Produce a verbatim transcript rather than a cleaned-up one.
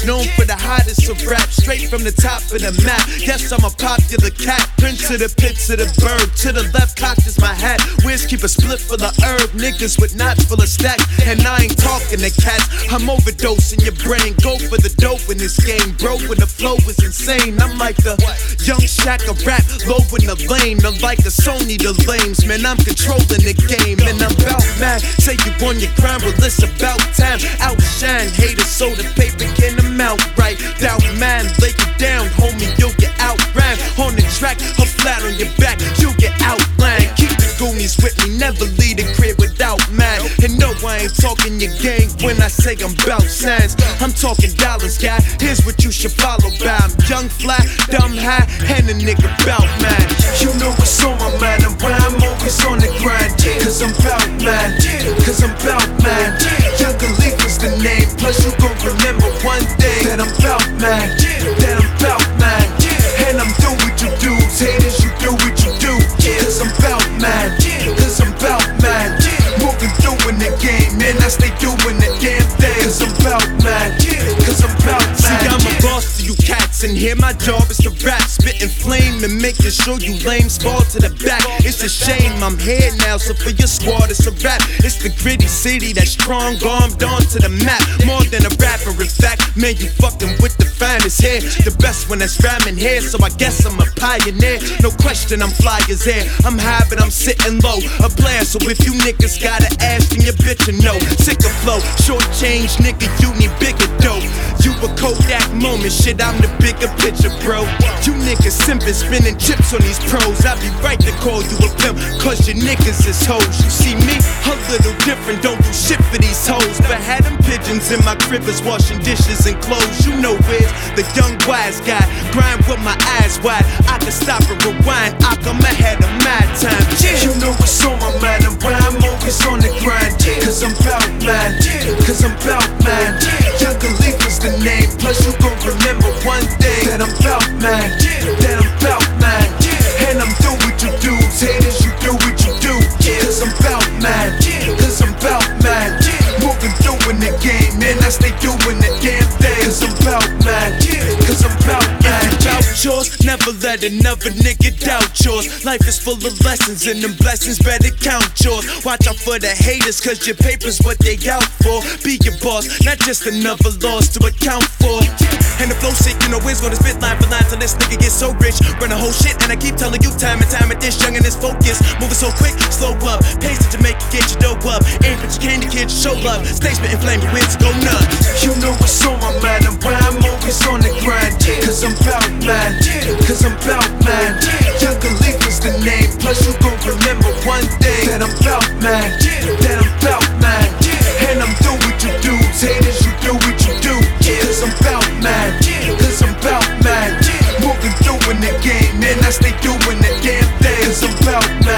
known for the hottest of rap, straight from the top of the map. Yes, I'm a popular cat, prince to the pit to the bird. To the left, cocked is my hat. Wiz keep a split full of herb, niggas with knots full of stacks. And I ain't talking to cats, I'm overdosing your brain. Go for the dope in this game, bro, when the flow is insane. I'm like the young Shaq of rap, low in the lane. I'm like the Sony the lames, man, I'm controlling the game. And I'm about mad, say you on your grind, well it's about time. Outshine haters so the paper get them out right. Doubt man, lay you down, homie, you'll get outrun. On the track, or flat on your back, you'll get outlined. Keep the Goonies with me, never leave the crib without mine. And no, I ain't talking your gang when I say I'm bout signs. I'm talking dollars, guy, here's what you should follow by. I'm young, fly, dumb, high, and a nigga bout mine. You know what's on my mind and why I'm always on the grind. Cause I'm bout mine, cause I'm bout mine. Young Khalifa's the name, plus you gon' remember one day that I'm bout mine, that I'm bout mine. And I'm do what you do, haters, you do what you do. Cause I'm bout mine, cause I'm bout mine. Moving through in the game, man, I stay doing the damn thing. Cause I'm bout mine, cause I'm bout mine. See, I'm a boss to you cats, and here my job is to rap, spitting flame and making sure you lames fall to the back. It's a shame I'm here now, so for your squad it's a rap. It's the gritty city that's strong, armed onto the map. More than a rapper, in fact, man, you fucking with the finest here. The best one that's rhyming here, so I guess I'm a pioneer. No question, I'm fly as air. I'm high, but I'm sitting low. A player, so if you niggas got an ass, then your bitch a no. Sick of flow, short change, nigga, you need bigger dough. You a Kodak moment, shit, I'm the bigger picture, bro. You niggas simping, spinning chips on these pros. I be right to call you a pimp, cause your niggas is hoes. You see me, a little different, don't do shit for these hoes. But had them pigeons in my crib is washing dishes and clothes. You know Wiz, the young wise guy, grind with my eyes wide. I can stop and rewind, I come ahead of my time. You know what's on my mind and why I'm always on the grind. Cause I'm bout mine, cause I'm bout mine. Young Khalifa's the name, plus you gon' remember one day that I'm bout mine, that I'm bout mine. And I'm do what you do, haters, you do what you do. Cause I'm bout mine, cause I'm bout mine. Moving through in the game, man, I stay doing the damn thing. Cause I'm bout mine, cause I'm bout mine. Bout yours, never let another nigga doubt yours. Life is full of lessons and them blessings better count yours. Watch out for the haters, cause your paper's what they out for. Be your boss, not just another loss to account for. And the flow sick, you know Wiz gonna spit line for line till this nigga gets so rich. Run the whole shit, and I keep telling you time and time at this young and this focus. Moving so quick, slow up. Pace to Jamaica, get your dough up. Aim for your candy, kid, show love. Stay spitting flame, your wins go nuts. You know what's on my mind and why I'm always on the grind. Cause I'm bout mine, cause I'm bout mine. Young Khalifa's the name, plus you gon' remember one day that I'm bout mine, that I'm bout mine. And I'm do what you do, haters, you do what you do. Cause I'm bout mine, cause I'm bout mine. Moving through in the game, man, I stay doing the damn thing. Cause I'm bout mine.